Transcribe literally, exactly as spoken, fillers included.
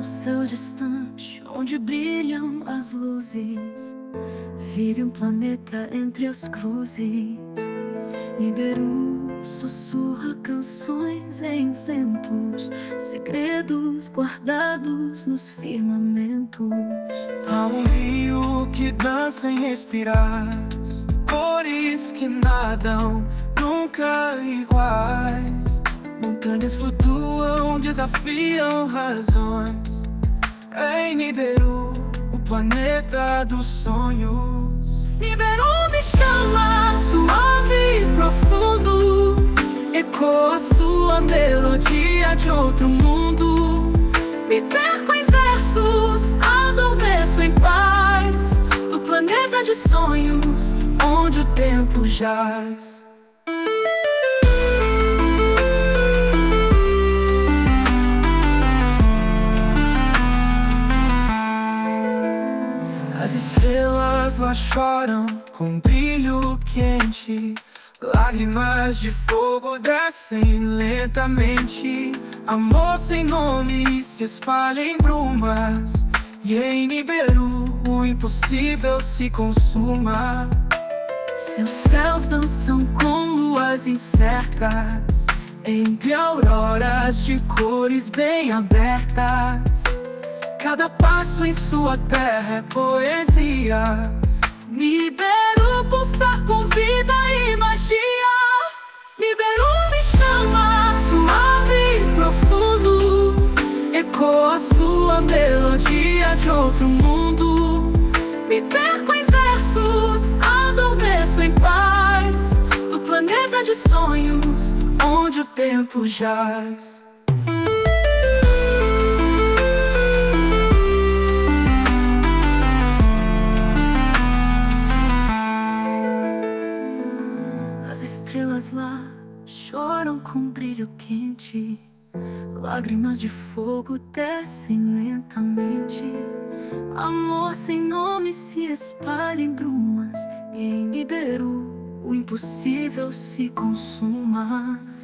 céu distante, onde brilham as luzes, vive um planeta entre as cruzes. Nibiru sussurra canções em ventos, segredos guardados nos firmamentos. Há um rio que dança em respirar, cores que nadam, nunca iguais. Montanhas flutuam, desafiam razões. Em Nibiru, o planeta dos sonhos. Nibiru me chama, suave e profundo, ecoa sua melodia de outro mundo. Me perco em versos, adormeço em paz, no planeta de sonhos, onde o tempo jaz. As estrelas lá choram com brilho quente, lágrimas de fogo descem lentamente. Amor sem nome se espalha em brumas, e em Nibiru o impossível se consuma. Seus céus dançam com luas incertas, entre auroras de cores bem abertas. Cada passo em sua terra é poesia. Nibiru pulsa com vida e magia. Nibiru me chama, suave e profundo, ecoa sua melodia de outro mundo. Me perco em versos, adormeço em paz, no planeta de sonhos, onde o tempo jaz. As estrelas lá choram com brilho quente, lágrimas de fogo descem lentamente. Amor sem nome se espalha em brumas, e em Nibiru o impossível se consuma.